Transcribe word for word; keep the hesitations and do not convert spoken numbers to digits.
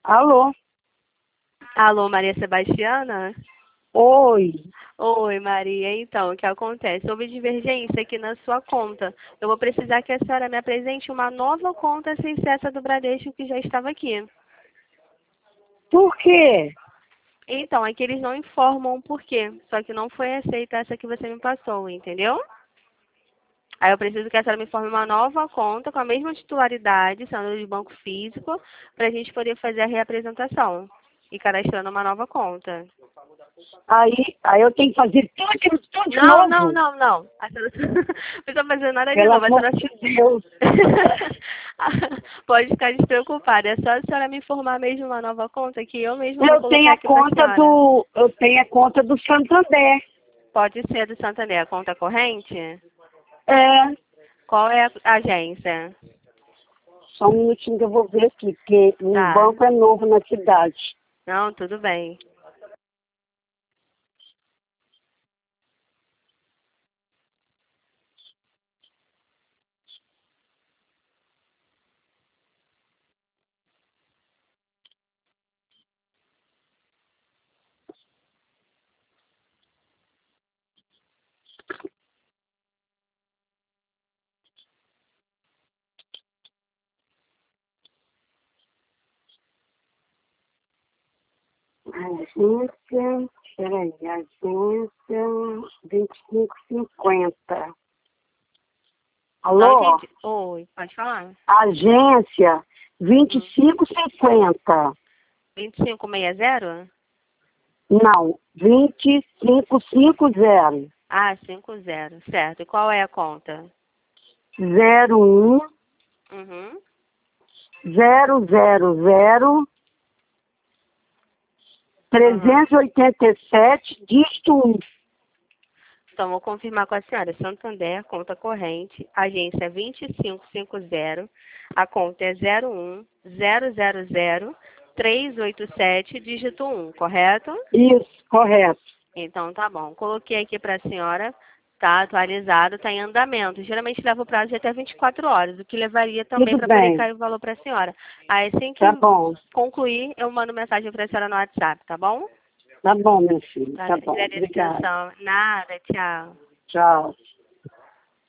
Alô? Alô, Maria Sebastiana? Oi. Oi, Maria. Então, o que acontece? Houve divergência aqui na sua conta. Eu vou precisar que a senhora me apresente uma nova conta sem ser essa do Bradesco que já estava aqui. Por quê? Então, aqui eles não informam o porquê, só que não foi aceita essa que você me passou, entendeu? Aí eu preciso que a senhora me informe uma nova conta com a mesma titularidade, sendo de banco físico, para a gente poder fazer a reapresentação e cadastrando uma nova conta. Aí, aí eu tenho que fazer tudo, de- tudo de Não, novo? não, não, não. A senhora não precisa fazer nada de Pelo novo. A amor senhora... de Deus. Pode ficar despreocupada. É só a senhora me informar mesmo uma nova conta que eu mesma vou Eu tenho colocar a aqui para a conta senhora. do. Eu tenho a conta do Santander. Pode ser do Santander, a conta corrente? É. Qual é a agência? Só um minutinho que eu vou ver aqui, porque o Tá. banco é novo na cidade. Não, tudo bem. Agência. Peraí, agência vinte e cinco cinquenta. Não Alô? entendi. Oi, pode falar. Agência vinte e Hum. cinco cinquenta. vinte e cinco sessenta? Não, vinte e cinco cinquenta. Ah, cinco zero. Certo. E qual é a conta? zero um Uhum. zero zero zero Uhum. trezentos e oitenta e sete, dígito um. Então, vou confirmar com a senhora. Santander, conta corrente, agência vinte e cinco cinquenta, a conta é zero um zero zero zero trezentos e oitenta e sete, dígito um, correto? Isso, correto. Então, tá bom. Coloquei aqui para a senhora, tá atualizado, tá em andamento. Geralmente leva o prazo de até vinte e quatro horas, o que levaria também Tudo para poder bem. cair o valor para a senhora. Aí, assim que Tá bom. concluir, eu mando mensagem para a senhora no WhatsApp, tá bom? Tá bom, meu filho. Tá, Tá bom. agradeço a Obrigada. atenção. Nada, tchau. Tchau.